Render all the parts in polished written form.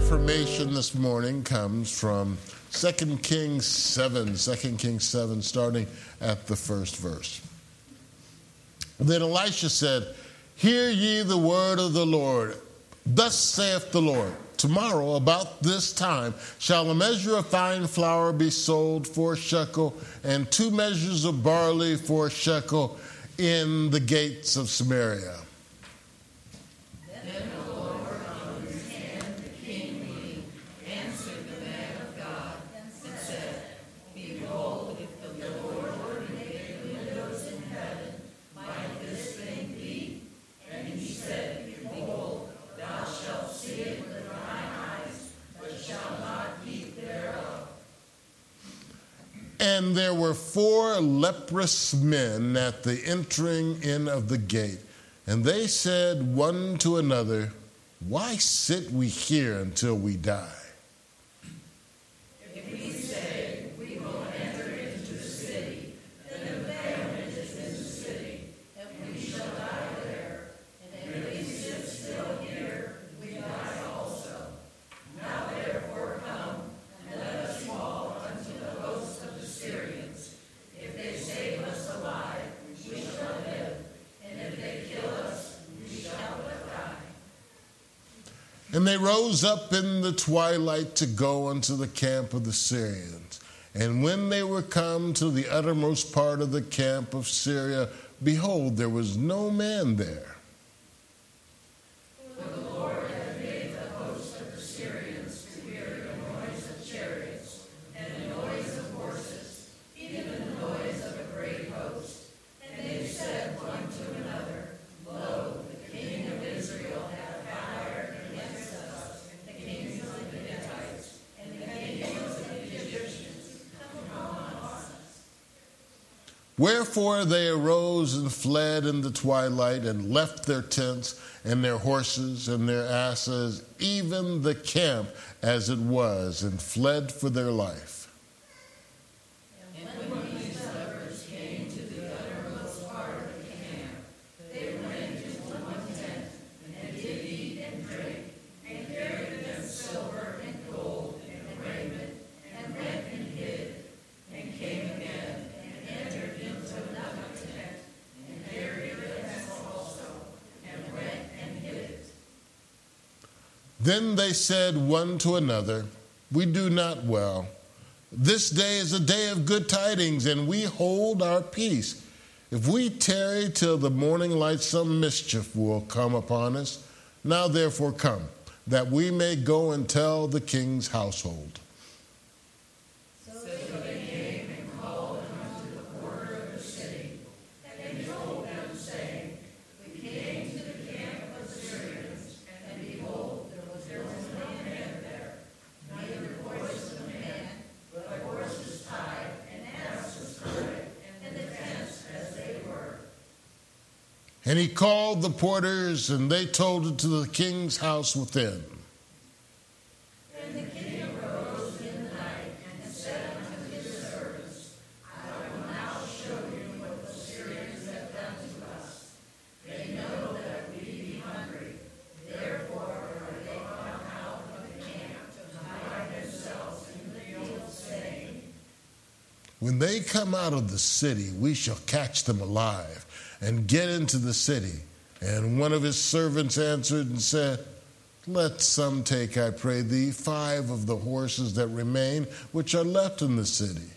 affirmation this morning comes from 2 Kings 7, starting at the first verse. Then Elisha said, "Hear ye the word of the Lord. Thus saith the Lord, tomorrow about this time shall a measure of fine flour be sold for a shekel, and 2 measures of barley for a shekel in the gates of Samaria." Then the Lord on his hand, the king answered the man of God and said, "Behold, if the Lord were to make windows in heaven, might this thing be?" And he said, "Behold, thou shalt see it with thine eyes, but shalt not eat thereof." And there were 4 leprous men at the entering in of the gate. And they said one to another, "Why sit we here until we die?" If we say, "We will enter into the city," then the famine is in the city, and we shall die there. And if we sit still here, we die also. Now therefore come, and let us fall unto the host of the Syrians. If they save us alive, we shall live, and if they kill us, we shall but die. And they rose up in the twilight to go unto the camp of the Syrians. And when they were come to the uttermost part of the camp of Syria, behold, there was no man there. For the Lord hath made the host of the Syrians to hear the noise of chariots, and the noise of horses, even the noise of a great host. And they said one to another, "Lo, the king of Israel hath hired against us the kings of the Hittites, and the kings of the Egyptians come upon us." Wherefore they arose and fled in the twilight, and left their tents and their horses and their asses, even the camp as it was, and fled for their life. And when these lepers came to the uttermost part of the camp, they went into one tent, and did eat and drink, and carried with them silver and gold and raiment, and went and hid, and came again, and entered into another tent, and carried thence also, and went and hid it. Then they said one to another, "We do not well. This day is a day of good tidings, and we hold our peace. If we tarry till the morning light, some mischief will come upon us. Now therefore come, that we may go and tell the king's household." So they came and called unto the porter of the city, and told them, saying, "We came to the camp of the Syrians, and behold, there was no man there, neither voice of man, but horses tied, and asses tied, and the tents as they were." And he called the porters, and they told it to the king's house within. And the king arose in the night, and said unto his servants, "I will now show you what the Syrians have done to us. They know that we be hungry, therefore are they come out of the camp to hide themselves in the fields, saying, When they come out of the city, we shall catch them alive and get into the city. And one of his servants answered and said, Let some take, I pray thee, 5 of the horses that remain, which are left in the city.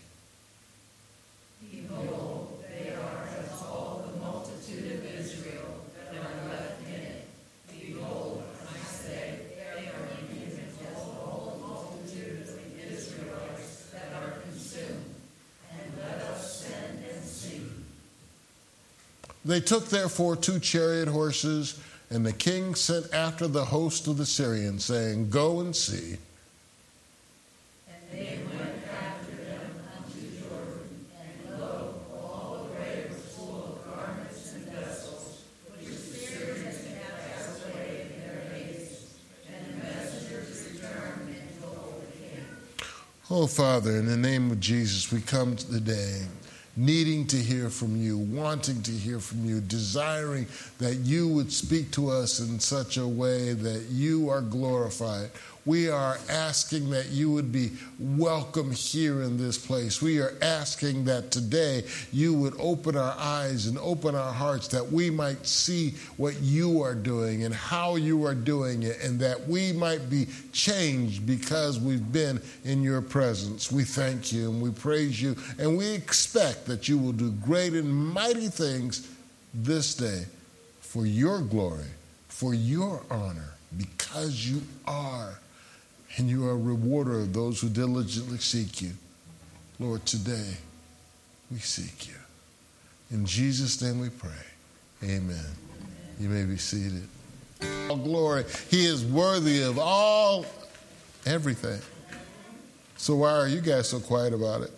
Behold, they are as all the multitude of Israel that are left in it. Behold, I say, they are even as all the multitude of the Israelites that are consumed. And let us send and see. They took therefore 2 chariot horses, and the king sent after the host of the Syrians, saying, Go and see. And they went after them unto Jordan, and lo, all the way was full of garments and vessels, which the Syrians had cast away in their haste. And the messengers returned and told the king. Oh, Father, in the name of Jesus, we come today needing to hear from you, wanting to hear from you, desiring that you would speak to us in such a way that you are glorified. We are asking that you would be welcome here in this place. We are asking that today you would open our eyes and open our hearts that we might see what you are doing and how you are doing it, and that we might be changed because we've been in your presence. We thank you and we praise you, and we expect that you will do great and mighty things this day for your glory, for your honor, because you are. And you are a rewarder of those who diligently seek you. Lord, today we seek you. In Jesus' name we pray. Amen. You may be seated. All glory. He is worthy of everything. So why are you guys so quiet about it?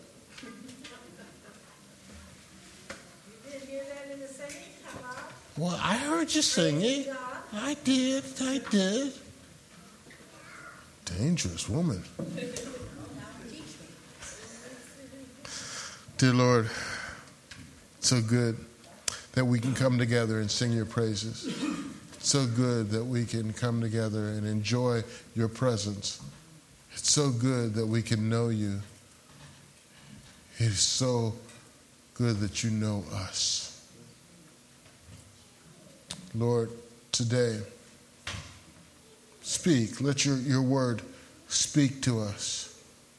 You didn't hear that in the singing? Come on. Well, I heard you singing. I did. Dangerous woman. Dear Lord, it's so good that we can come together and sing your praises. It's so good that we can come together and enjoy your presence. It's so good that we can know you. It is so good that you know us. Lord, today, speak. Let your word speak to us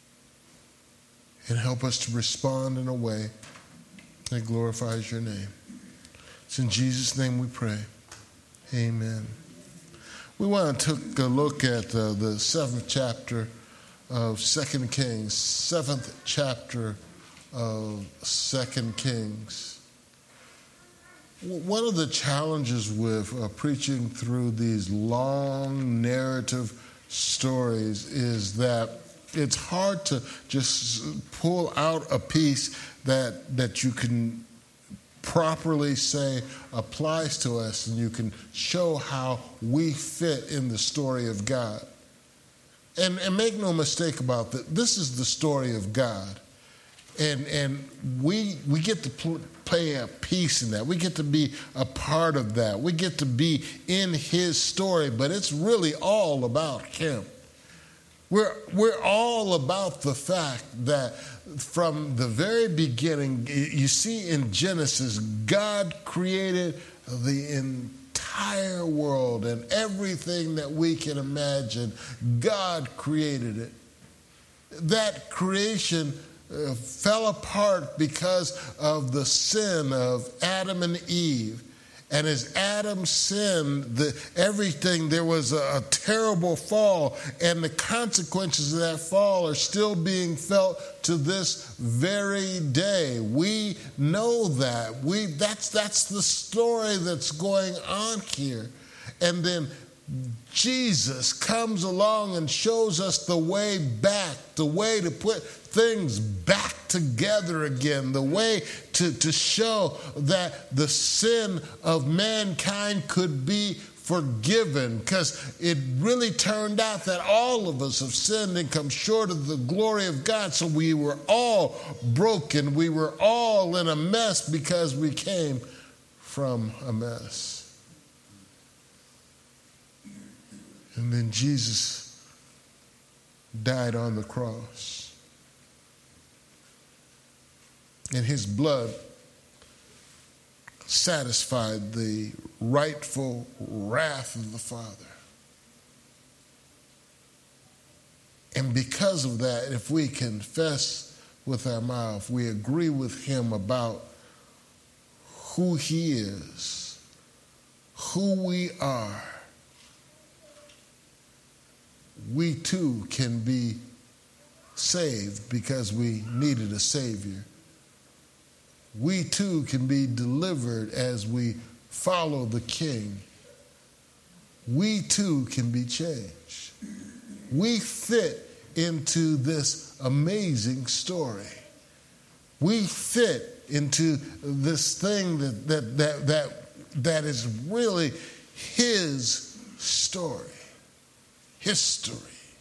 and help us to respond in a way that glorifies your name. It's in Jesus' name we pray. Amen. We want to take a look at the 7th chapter of 2 Kings. 7th chapter of 2 Kings. One of the challenges with preaching through these long narrative stories is that it's hard to just pull out a piece that you can properly say applies to us, and you can show how we fit in the story of God. And make no mistake about that, this is the story of God. And we get to play a piece in that. We get to be a part of that. We get to be in his story, but it's really all about him. We're all about the fact that from the very beginning, you see in Genesis, God created the entire world, and everything that we can imagine, God created it. That creation fell apart because of the sin of Adam and Eve. And as Adam sinned, there was a terrible fall, and the consequences of that fall are still being felt to this very day. We know that. That's the story that's going on here. And then Jesus comes along and shows us the way back, the way to put things back together again, the way to show that the sin of mankind could be forgiven, because it really turned out that all of us have sinned and come short of the glory of God. So we were all broken. We were all in a mess because we came from a mess. And then Jesus died on the cross. And his blood satisfied the rightful wrath of the Father. And because of that, if we confess with our mouth, we agree with him about who he is, who we are, we too can be saved because we needed a Savior. We too can be delivered as we follow the King. We too can be changed. We fit into this amazing story. We fit into this thing that is really his story. History.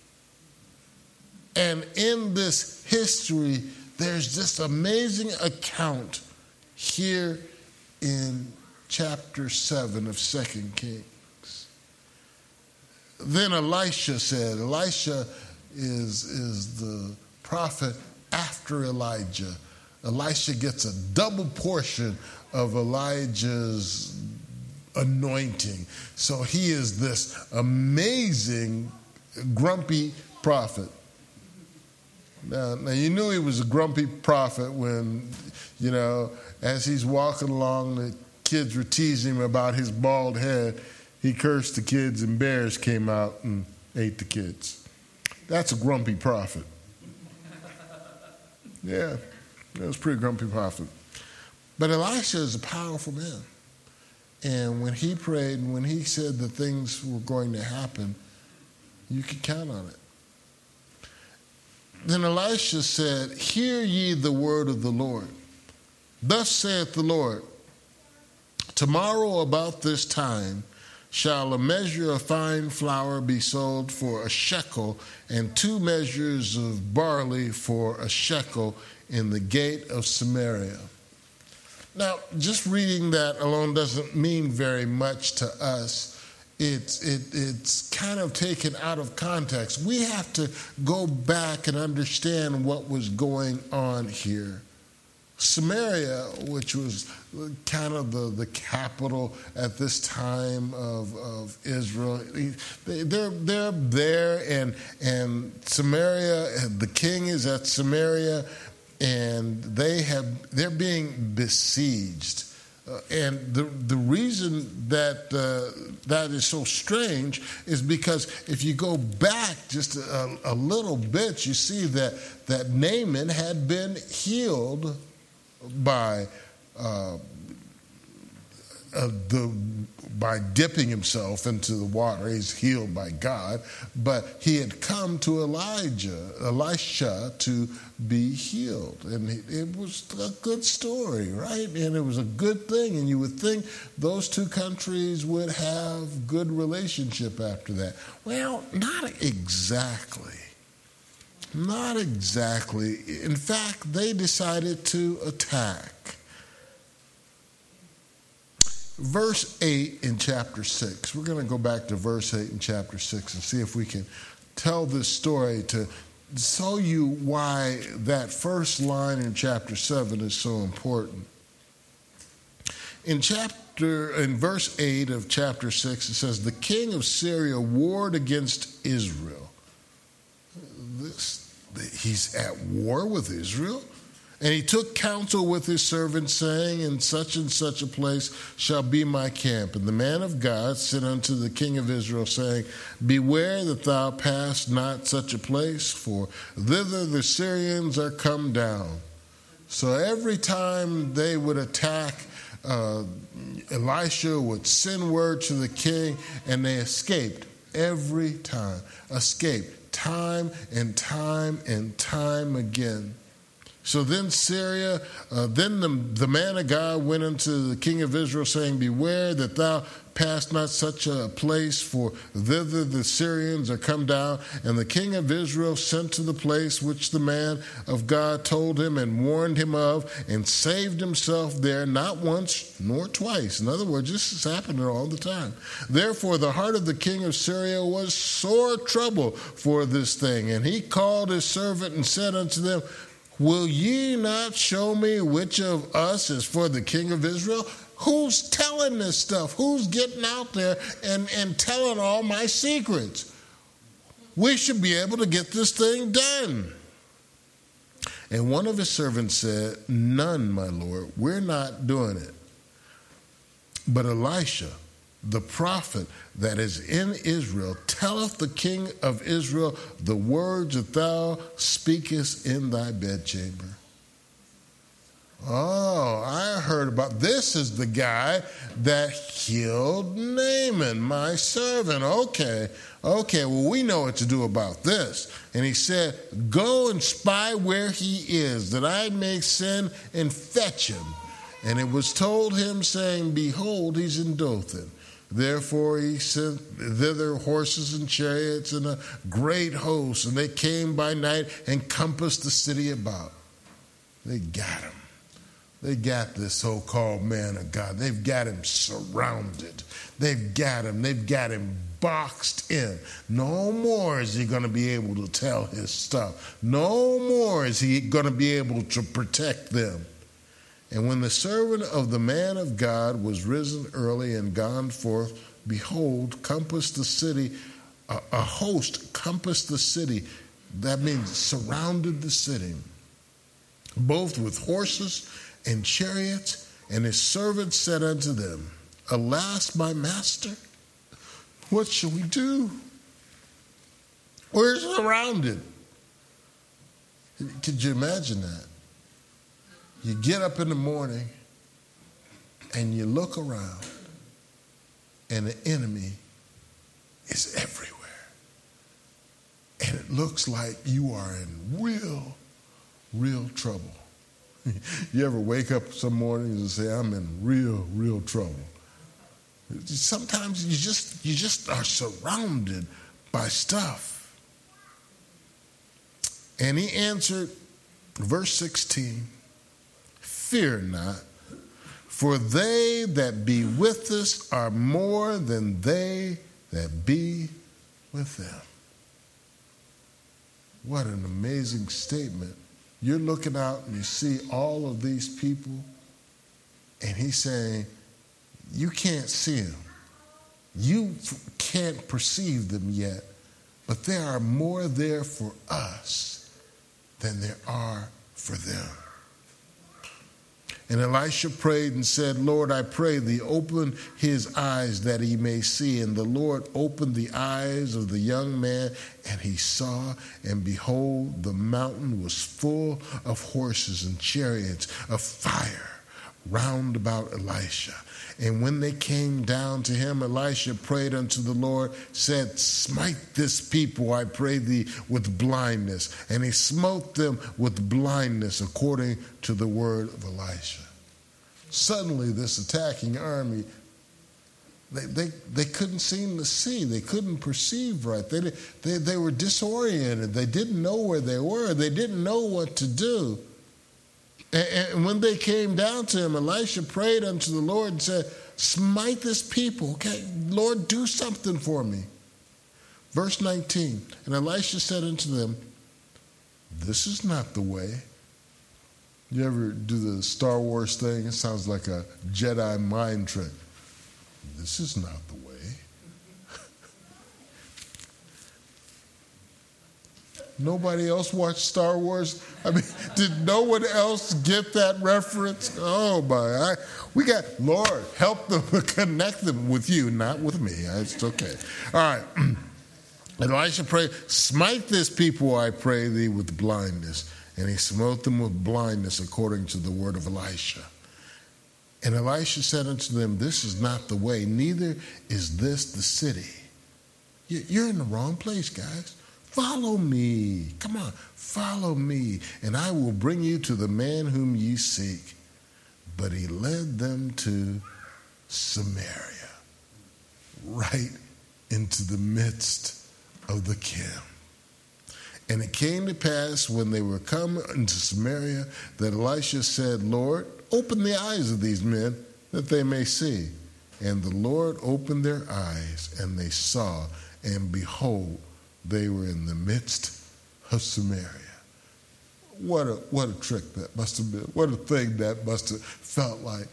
And in this history, there's this amazing account here in chapter 7 of 2 Kings. Then Elisha said, Elisha is the prophet after Elijah. Elisha gets a double portion of Elijah's anointing. So he is this amazing, grumpy prophet. Now you knew he was a grumpy prophet when, as he's walking along, the kids were teasing him about his bald head. He cursed the kids and bears came out and ate the kids. That's a grumpy prophet. Yeah, that was a pretty grumpy prophet. But Elisha is a powerful man. And when he prayed and when he said that things were going to happen, you could count on it. Then Elisha said, "Hear ye the word of the Lord. Thus saith the Lord, tomorrow about this time shall a measure of fine flour be sold for a shekel, and 2 measures of barley for a shekel in the gate of Samaria." Now, just reading that alone doesn't mean very much to us. It's kind of taken out of context. We have to go back and understand what was going on here. Samaria, which was kind of the capital at this time of Israel, they're there, and Samaria, the king is at Samaria, and they're being besieged. And the reason that that is so strange is because if you go back just a little bit, you see that Naaman had been healed by dipping himself into the water. He's healed by God, but he had come to Elisha to be healed, and it was a good story, right? And it was a good thing, and you would think those 2 countries would have good relationship after that. Well, not exactly. Not exactly. In fact, they decided to attack. Verse 8 in chapter 6. We're going to go back to verse 8 in chapter 6 and see if we can tell this story to show you why that first line in chapter 7 is so important. In verse 8 of chapter 6, it says, "The king of Syria warred against Israel." He's at war with Israel. "And he took counsel with his servants, saying, in such and such a place shall be my camp. And the man of God said unto the king of Israel, saying, Beware that thou pass not such a place, for thither the Syrians are come down." So every time they would attack, Elisha would send word to the king, and they escaped every time. Escaped time and time and time again. So then the man of God went unto the king of Israel, saying, Beware that thou pass not such a place, for thither the Syrians are come down. And the king of Israel sent to the place which the man of God told him and warned him of, and saved himself there, not once nor twice. In other words, this is happening all the time. Therefore the heart of the king of Syria was sore troubled for this thing. And he called his servant and said unto them, Will ye not show me which of us is for the king of Israel? Who's telling this stuff? Who's getting out there and telling all my secrets? We should be able to get this thing done. And one of his servants said, None, my lord, we're not doing it. But Elisha, the prophet that is in Israel, telleth the king of Israel the words that thou speakest in thy bedchamber. Oh, I heard about this. Is the guy that healed Naaman, my servant. Okay, well, we know what to do about this. And he said, Go and spy where he is, that I may send and fetch him. And it was told him, saying, Behold, he's in Dothan. Therefore he sent thither horses and chariots and a great host, and they came by night and compassed the city about. They got him. They got this so-called man of God. They've got him surrounded. They've got him boxed in. No more is he going to be able to tell his stuff. No more is he going to be able to protect them. And when the servant of the man of God was risen early and gone forth, behold, compassed the city, a host compassed the city. That means surrounded the city, both with horses and chariots. And his servant said unto them, Alas, my master, what shall we do? We're surrounded. Could you imagine that? You get up in the morning and you look around and the enemy is everywhere. And it looks like you are in real trouble. You ever wake up some mornings and say, I'm in real trouble? Sometimes you just are surrounded by stuff. And he answered, verse 16, Fear not, for they that be with us are more than they that be with them. What an amazing statement. You're looking out and you see all of these people, and he's saying, you can't see them. You can't perceive them yet, but there are more there for us than there are for them. And Elisha prayed and said, Lord, I pray thee, open his eyes that he may see. And the Lord opened the eyes of the young man, and he saw, and behold, the mountain was full of horses and chariots of fire round about Elisha. And when they came down to him, Elisha prayed unto the Lord, said, Smite this people, I pray thee, with blindness. And he smote them with blindness according to the word of Elisha. Suddenly this attacking army, they couldn't seem to see. They couldn't perceive right. They were disoriented. They didn't know where they were. They didn't know what to do. And when they came down to him, Elisha prayed unto the Lord and said, Smite this people. Okay, Lord, do something for me. Verse 19, and Elisha said unto them, This is not the way. You ever do the Star Wars thing? It sounds like a Jedi mind trick. This is not the way. Nobody else watched Star Wars? I mean, did no one else get that reference? Oh, my. Lord, help them connect them with you, not with me. It's okay. All right. And Elisha prayed, Smite this people, I pray thee, with blindness. And he smote them with blindness according to the word of Elisha. And Elisha said unto them, This is not the way, neither is this the city. You're in the wrong place, guys. Follow me. Come on, follow me, and I will bring you to the man whom ye seek. But he led them to Samaria, right into the midst of the camp. And it came to pass when they were come into Samaria that Elisha said, Lord, open the eyes of these men that they may see. And the Lord opened their eyes, and they saw, and behold, they were in the midst of Samaria. What a trick that must have been. What a thing that must have felt like.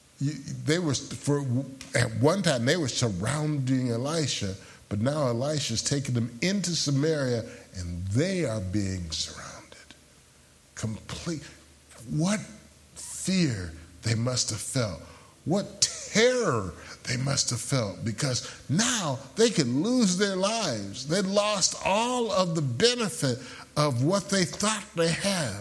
At one time they were surrounding Elisha, but now Elisha's taking them into Samaria, and they are being surrounded. Complete. What fear they must have felt. What terror they must have felt, because now they could lose their lives. They'd lost all of the benefit of what they thought they had.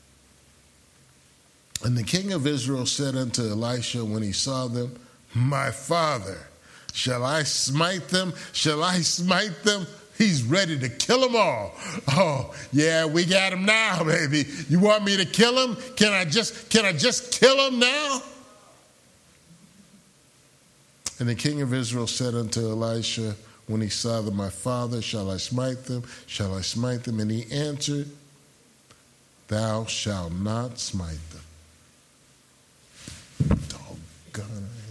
And the king of Israel said unto Elisha when he saw them, My father, shall I smite them? Shall I smite them? He's ready to kill them all. Oh, yeah, we got him now, baby. You want me to kill him? Can I just kill him now? And the king of Israel said unto Elisha, when he saw them, My father, shall I smite them? Shall I smite them? And he answered, Thou shalt not smite them. God.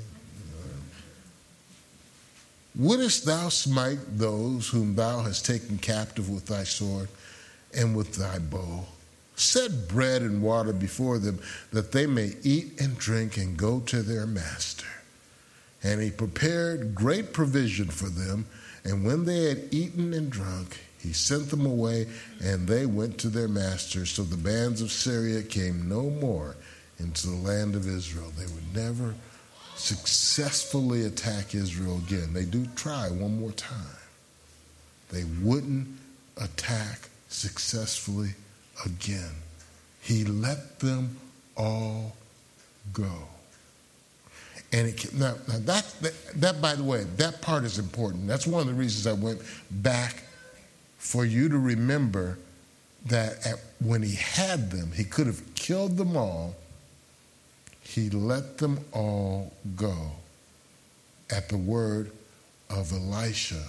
Wouldest thou smite those whom thou hast taken captive with thy sword and with thy bow? Set bread and water before them, that they may eat and drink and go to their master. And he prepared great provision for them, and when they had eaten and drunk, he sent them away, and they went to their master. So the bands of Syria came no more into the land of Israel. They would never successfully attack Israel again. They do try one more time. They wouldn't attack successfully again. He let them all go. And that, by the way, that part is important. That's one of the reasons I went back, for you to remember that when he had them, he could have killed them all. He let them all go at the word of Elisha.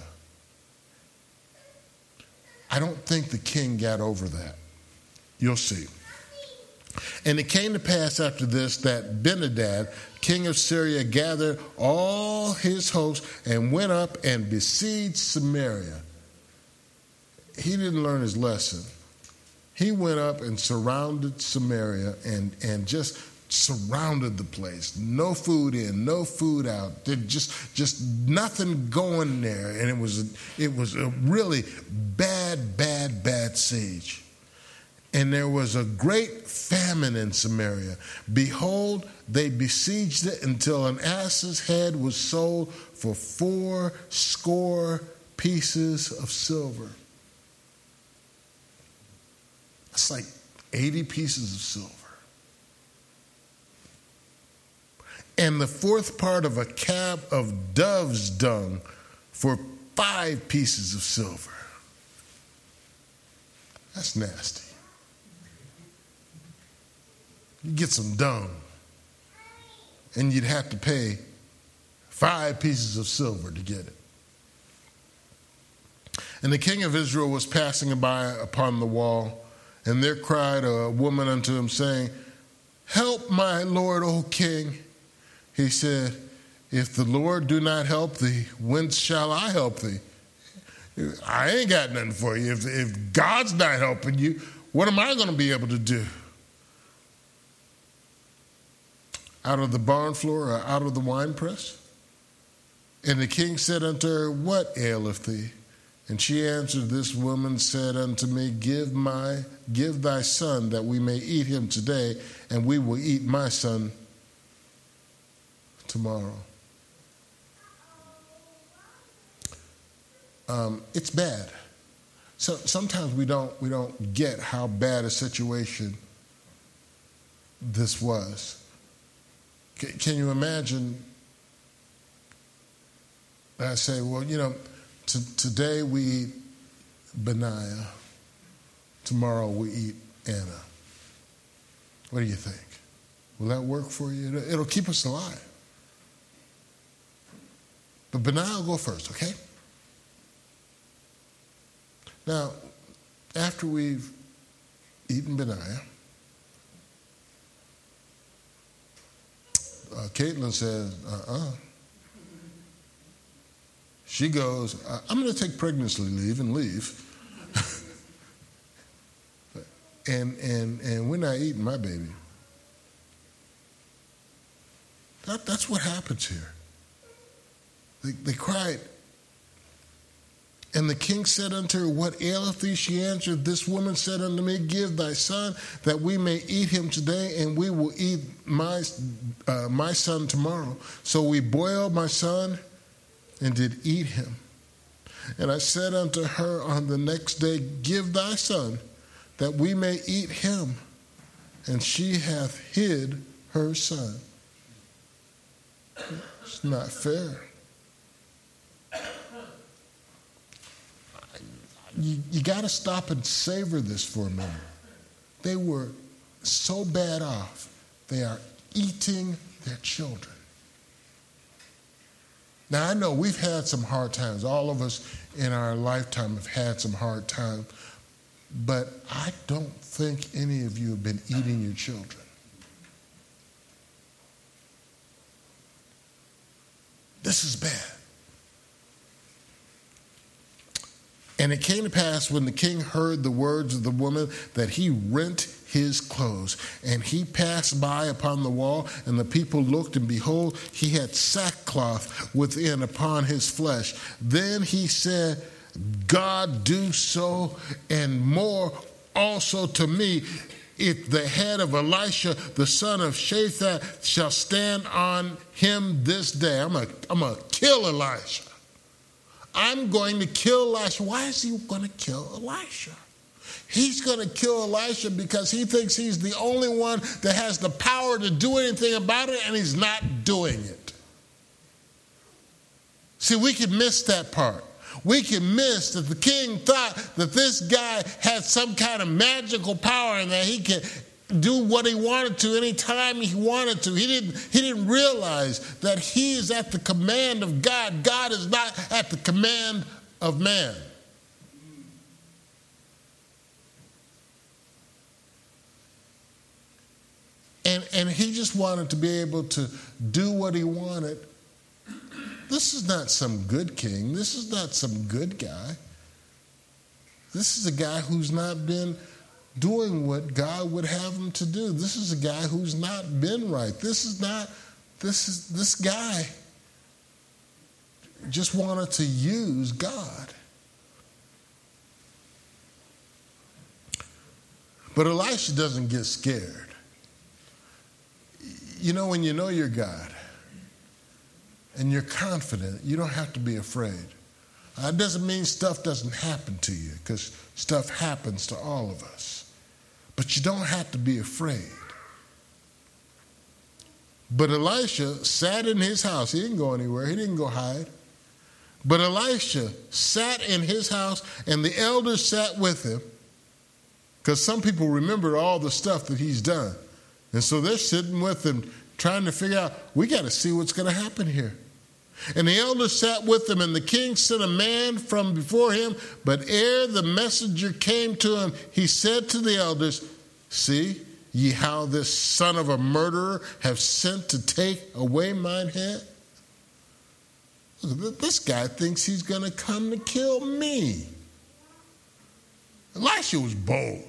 I don't think the king got over that. You'll see. And it came to pass after this that Ben-hadad, king of Syria, gathered all his hosts and went up and besieged Samaria. He didn't learn his lesson. He went up and surrounded Samaria and just surrounded the place. No food in, no food out. Just nothing going there. And it was a really bad siege. And there was a great famine in Samaria. Behold, they besieged it until an ass's head was sold for 80 pieces of silver. That's like 80 pieces of silver. And the fourth part of a cab of dove's dung for 5 pieces of silver. That's nasty. You get some dung, and you'd have to pay 5 pieces of silver to get it. And the king of Israel was passing by upon the wall, and there cried a woman unto him, saying, Help my Lord, O king. He said, If the Lord do not help thee, whence shall I help thee? I ain't got nothing for you. If God's not helping you, what am I going to be able to do? Out of the barn floor or out of the winepress? And the king said unto her, What aileth thee? And she answered, This woman said unto me, Give thy son, that we may eat him today, and we will eat my son tomorrow. It's bad. So sometimes we don't get how bad a situation this was. Can you imagine? I say, well, today we eat Benaiah, tomorrow we eat Anna. What do you think? Will that work for you? It'll keep us alive. But Benaiah will go first, okay? Now, after we've eaten Benaiah, Caitlin says, She goes, I'm going to take pregnancy leave and leave. and we're not eating my baby. That's what happens here. They cried. And the king said unto her, What aileth thee? She answered, This woman said unto me, Give thy son, that we may eat him today, and we will eat my son tomorrow. So we boiled my son and did eat him. And I said unto her on the next day, Give thy son, that we may eat him. And she hath hid her son. It's not fair. You got to stop and savor this for a minute. They were so bad off, they are eating their children. Now, I know we've had some hard times. All of us in our lifetime have had some hard times. But I don't think any of you have been eating your children. This is bad. And it came to pass when the king heard the words of the woman that he rent his clothes. And he passed by upon the wall, and the people looked, and behold, he had sackcloth within upon his flesh. Then he said, God do so and more also to me, if the head of Elisha, the son of Shaphat, shall stand on him this day. I'm going to kill Elisha. I'm going to kill Elisha. Why is he going to kill Elisha? He's going to kill Elisha because he thinks he's the only one that has the power to do anything about it, and he's not doing it. See, we can miss that part. We can miss that the king thought that this guy had some kind of magical power and that he could do what he wanted to anytime he wanted to. He didn't realize that he is at the command of God. God is not at the command of man. And he just wanted to be able to do what he wanted. This is not some good king. This is not some good guy. This is a guy who's not been doing what God would have him to do. This is a guy who's not been right. This guy just wanted to use God. But Elisha doesn't get scared. You know, when you know your God and you're confident, you don't have to be afraid. That doesn't mean stuff doesn't happen to you, because stuff happens to all of us. But you don't have to be afraid. But Elisha sat in his house. He didn't go anywhere. He didn't go hide. But Elisha sat in his house, and the elders sat with him, because some people remember all the stuff that he's done. And so they're sitting with him trying to figure out, we got to see what's going to happen here. And the elders sat with him, and the king sent a man from before him. But ere the messenger came to him, he said to the elders, see ye how this son of a murderer have sent to take away mine head? This guy thinks he's going to come to kill me. Elisha was bold.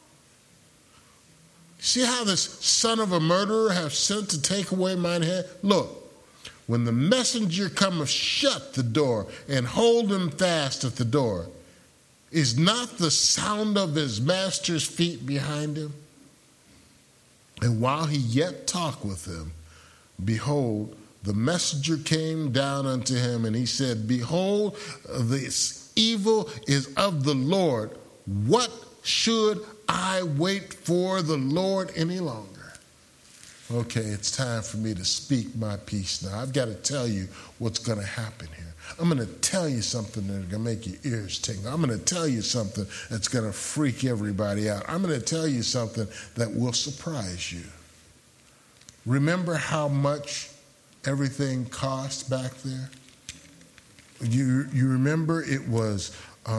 See how this son of a murderer have sent to take away mine head? Look, when the messenger cometh, shut the door and hold him fast at the door. Is not the sound of his master's feet behind him? And while he yet talked with him, behold, the messenger came down unto him, and he said, behold, this evil is of the Lord. What should I wait for the Lord any longer? Okay, it's time for me to speak my piece now. I've got to tell you what's going to happen here. I'm going to tell you something that's going to make your ears tingle. I'm going to tell you something that's going to freak everybody out. I'm going to tell you something that will surprise you. Remember how much everything cost back there? You remember it was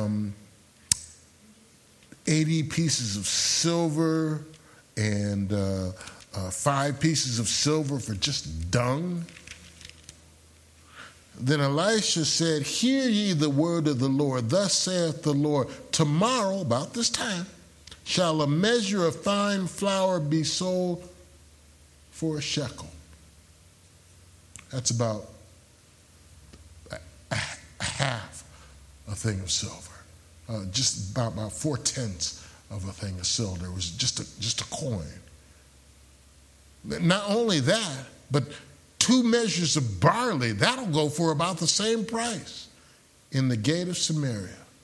80 pieces of silver and 5 pieces of silver for just dung. Then Elisha said, hear ye the word of the Lord. Thus saith the Lord, tomorrow, about this time, shall a measure of fine flour be sold for a shekel. That's about a half a thing of silver. Just about 4/10 of a thing of silver. It was just a coin. Not only that, but 2 measures of barley, that'll go for about the same price in the gate of Samaria.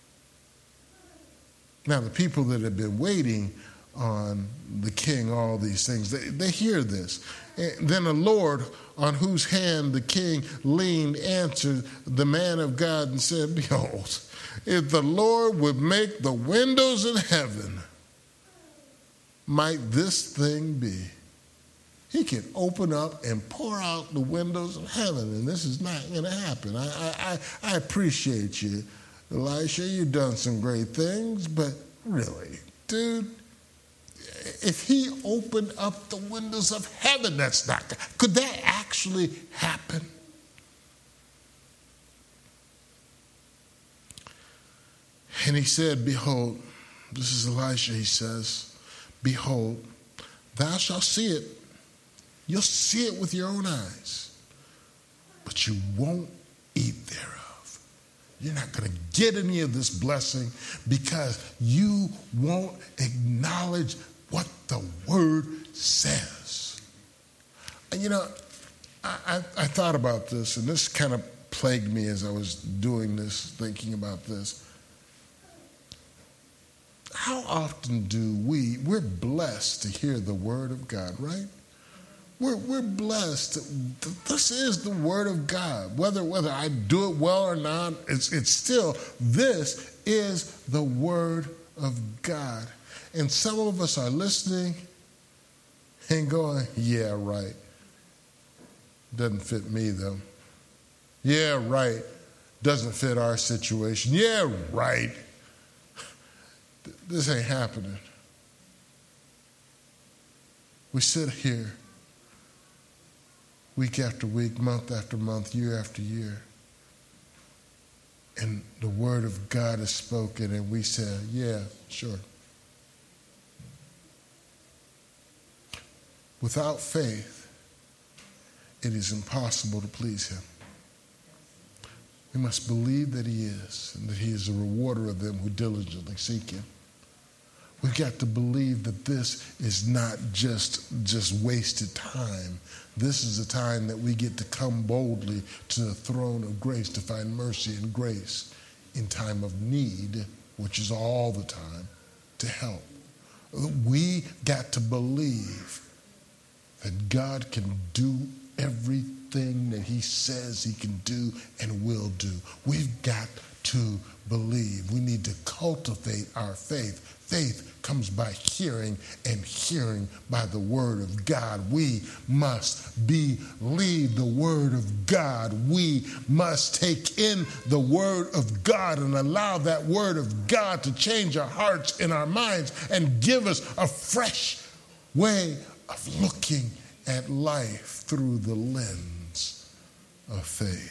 Now, the people that have been waiting on the king, all these things, they hear this. And then the Lord, on whose hand the king leaned, answered the man of God and said, behold, if the Lord would make the windows in heaven, might this thing be? He can open up and pour out the windows of heaven, and this is not going to happen. I appreciate you, Elisha. You've done some great things, but really, dude, if he opened up the windows of heaven, that's not, could that actually happen? And he said, behold, this is Elisha, he says, behold, thou shalt see it. You'll see it with your own eyes, but you won't eat thereof. You're not going to get any of this blessing because you won't acknowledge what the word says. And you know, I thought about this, and this kind of plagued me as I was doing this, thinking about this. How often do we're blessed to hear the word of God, right? We're blessed. This is the word of God. Whether I do it well or not, it's still, this is the word of God. And some of us are listening and going, yeah, right. Doesn't fit me, though. Yeah, right. Doesn't fit our situation. Yeah, right. This ain't happening. We sit here week after week, month after month, year after year, and the word of God is spoken, and we say, yeah, sure. Without faith, it is impossible to please him. We must believe that he is, and that he is a rewarder of them who diligently seek him. We've got to believe that this is not just wasted time. This is a time that we get to come boldly to the throne of grace to find mercy and grace in time of need, which is all the time, to help. We got to believe that God can do everything that he says he can do and will do. We've got to believe. We need to cultivate our faith. Faith comes by hearing, and hearing by the word of God. We must believe the word of God. We must take in the word of God and allow that word of God to change our hearts and our minds and give us a fresh way of looking at life through the lens of faith.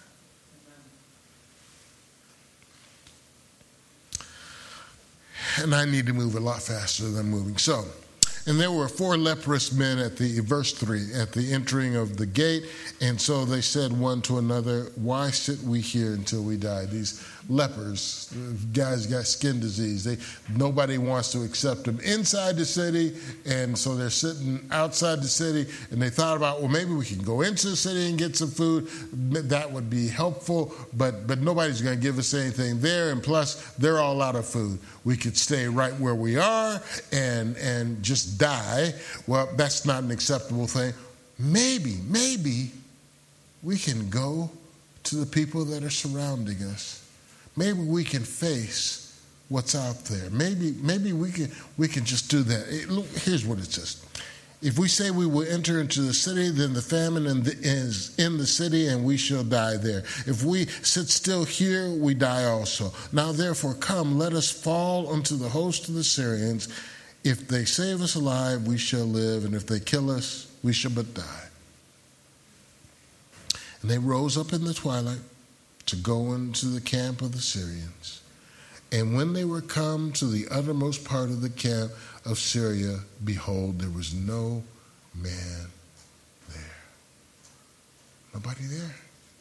And I need to move a lot faster than I'm moving. So, and there were 4 leprous men at verse 3, at the entering of the gate. And so they said one to another, why sit we here until we die? These lepers, guys got skin disease. Nobody wants to accept them inside the city. And so they're sitting outside the city. And they thought about, well, maybe we can go into the city and get some food. That would be helpful. But nobody's going to give us anything there. And plus, they're all out of food. We could stay right where we are and just die. Well, that's not an acceptable thing. Maybe we can go to the people that are surrounding us. Maybe we can face what's out there. Maybe we can just do that. Here's what it says. If we say we will enter into the city, then the famine is in the city, and we shall die there. If we sit still here, we die also. Now therefore come, let us fall unto the host of the Syrians. If they save us alive, we shall live, and if they kill us, we shall but die. And they rose up in the twilight to go into the camp of the Syrians. And when they were come to the uttermost part of the camp of Syria, behold, there was no man there. Nobody there.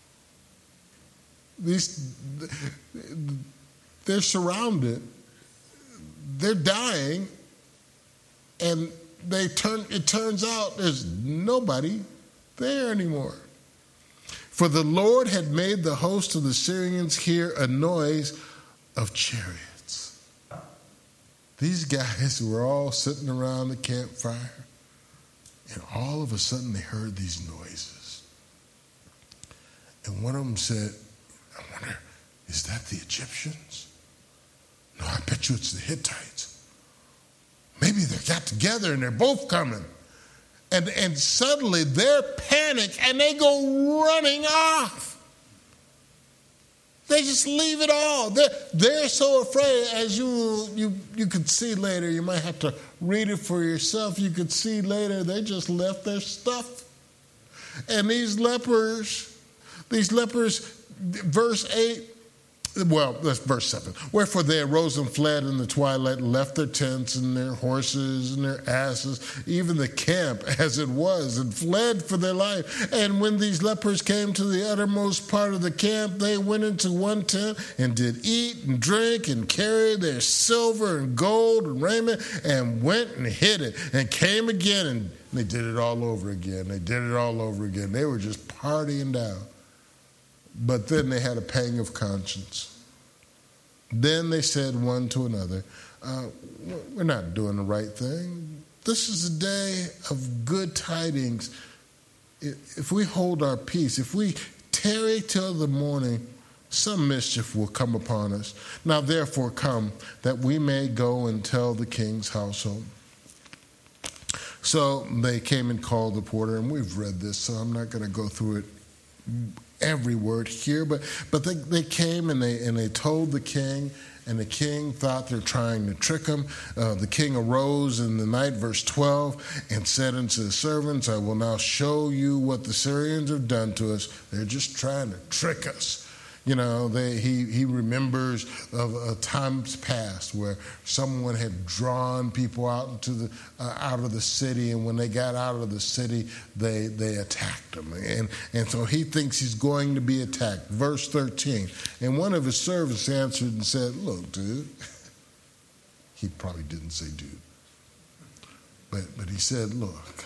They're surrounded. They're dying. And it turns out there's nobody there anymore. For the Lord had made the host of the Syrians hear a noise of chariots. These guys were all sitting around the campfire, and all of a sudden they heard these noises. And one of them said, I wonder, is that the Egyptians? No, I bet you it's the Hittites. Maybe they got together and they're both coming. And suddenly they're panicked and they go running off. They just leave it all. They're so afraid, as you could see later. You might have to read it for yourself. You could see later they just left their stuff. And these lepers, verse 8, Well, that's verse 7. Wherefore they arose and fled in the twilight, and left their tents and their horses and their asses, even the camp as it was, and fled for their life. And when these lepers came to the uttermost part of the camp, they went into one tent and did eat and drink and carried their silver and gold and raiment and went and hid it and came again, and they did it all over again. They did it all over again. They were just partying down. But then they had a pang of conscience. Then they said one to another, we're not doing the right thing. This is a day of good tidings. If we hold our peace, if we tarry till the morning, some mischief will come upon us. Now therefore come, that we may go and tell the king's household. So they came and called the porter, and we've read this, so I'm not going to go through it every word here, but they came and they told the king, and the king thought they're trying to trick him. The king arose in the night, verse 12, and said unto the servants, I will now show you what the Syrians have done to us. They're just trying to trick us. You know, he remembers of times past where someone had drawn people out into out of the city, and when they got out of the city, they attacked them, and so he thinks he's going to be attacked. Verse 13, and one of his servants answered and said, "Look, dude," he probably didn't say dude, but he said, "Look,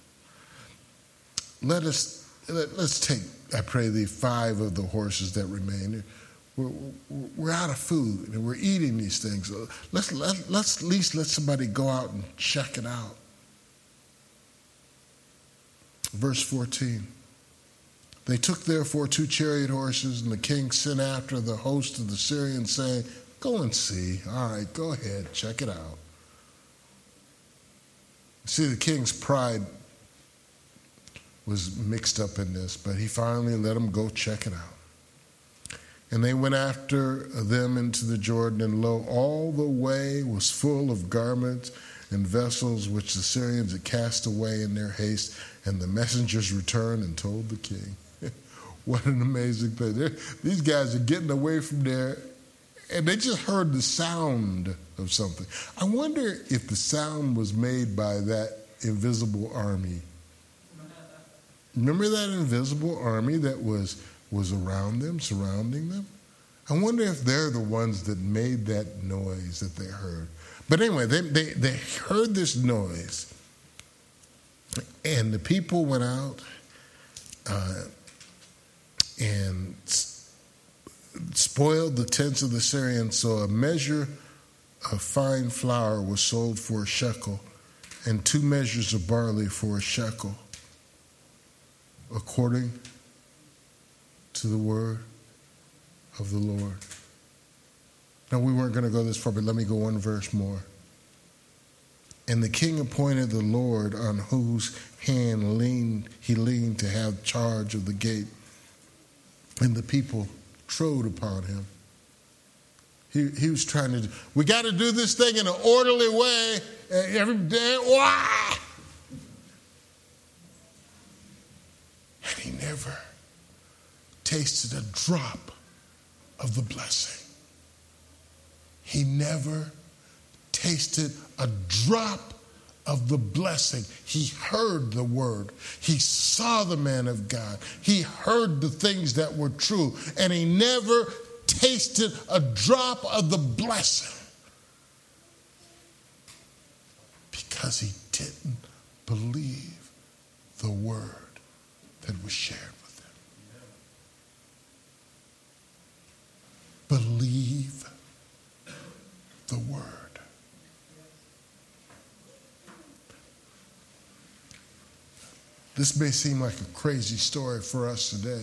let's take, I pray thee, 5 of the horses that remain. We're out of food and we're eating these things. Let's at least let somebody go out and check it out." Verse 14. They took therefore 2 chariot horses, and the king sent after the host of the Syrians, saying, "Go and see." All right, go ahead, check it out. See, the king's pride was mixed up in this, but he finally let them go check it out. And they went after them into the Jordan, and lo, all the way was full of garments and vessels which the Syrians had cast away in their haste. And the messengers returned and told the king. What an amazing thing. These guys are getting away from there, and they just heard the sound of something. I wonder if the sound was made by that invisible army. Remember that invisible army that was around them, surrounding them? I wonder if they're the ones that made that noise that they heard. But anyway, they heard this noise, and the people went out and spoiled the tents of the Syrians. So a measure of fine flour was sold for a shekel, and 2 measures of barley for a shekel, according to the word of the Lord. Now, we weren't going to go this far, but let me go one verse more. And the king appointed the Lord, on whose hand he leaned to have charge of the gate. And the people trode upon him. He was trying to, we got to do this thing in an orderly way. Every day, wah! And he never tasted a drop of the blessing. He never tasted a drop of the blessing. He heard the word. He saw the man of God. He heard the things that were true. And he never tasted a drop of the blessing because he didn't believe the word that was shared with him. Believe the word. This may seem like a crazy story for us today,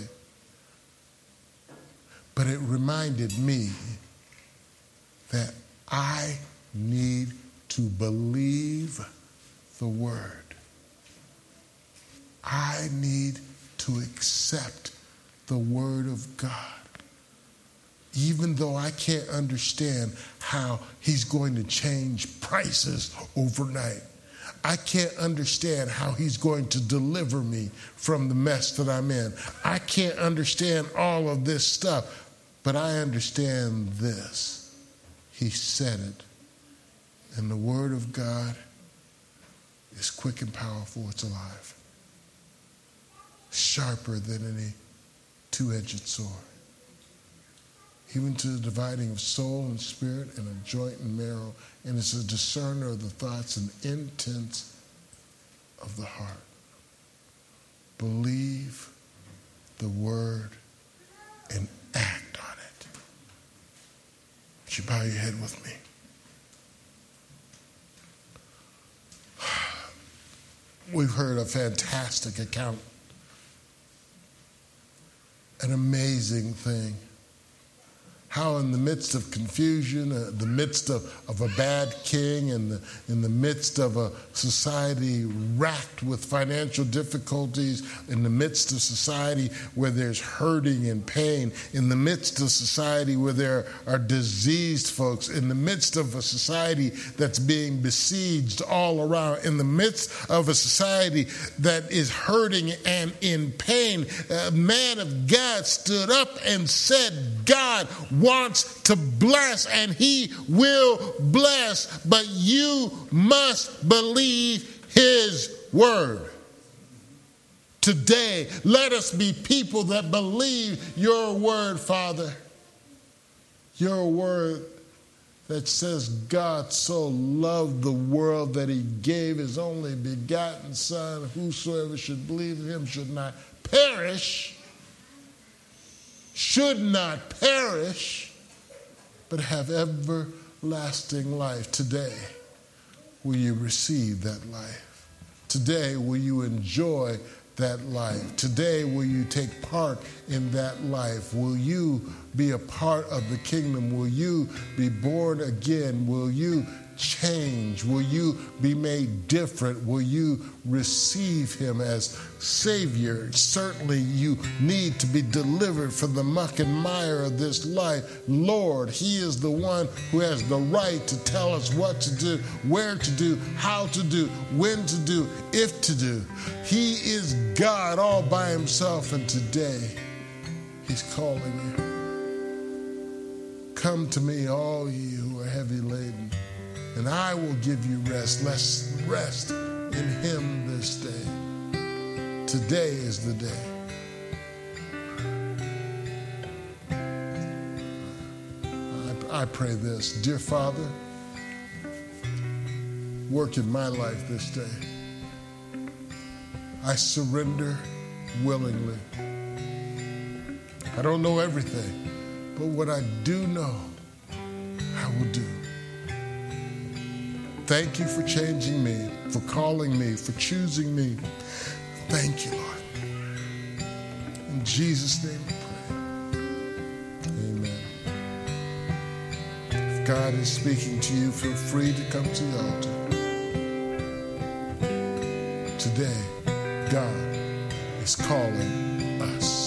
but it reminded me that I need to believe the word. I need to accept the word of God. Even though I can't understand how he's going to change prices overnight. I can't understand how he's going to deliver me from the mess that I'm in. I can't understand all of this stuff. But I understand this. He said it. And the word of God is quick and powerful. It's alive. Sharper than any two-edged sword. Even to the dividing of soul and spirit and of joint and marrow. And it's a discerner of the thoughts and intents of the heart. Believe the word and act on it. Would you bow your head with me? We've heard a fantastic account, an amazing thing. How in the midst of confusion, the midst of a bad king, and in the midst of a society racked with financial difficulties, in the midst of society where there's hurting and pain, in the midst of society where there are diseased folks, in the midst of a society that's being besieged all around, in the midst of a society that is hurting and in pain, a man of God stood up and said, God wants to bless and he will bless, but you must believe his word. Today, let us be people that believe your word, Father. Your word that says God so loved the world that he gave his only begotten Son. Whosoever should believe in him should not perish, but have everlasting life. Today, will you receive that life? Today, will you enjoy that life? Today, will you take part in that life? Will you be a part of the kingdom? Will you be born again? Will you change? Will you be made different? Will you receive him as Savior? Certainly you need to be delivered from the muck and mire of this life. Lord, he is the one who has the right to tell us what to do, where to do, how to do, when to do, if to do. He is God all by himself, and today he's calling you. Come to me, all ye who are heavy laden, and I will give you rest. Let's rest in him this day. Today is the day. I pray this. Dear Father, work in my life this day. I surrender willingly. I don't know everything, but what I do know, I will do. Thank you for changing me, for calling me, for choosing me. Thank you, Lord. In Jesus' name we pray. Amen. If God is speaking to you, feel free to come to the altar. Today, God is calling us.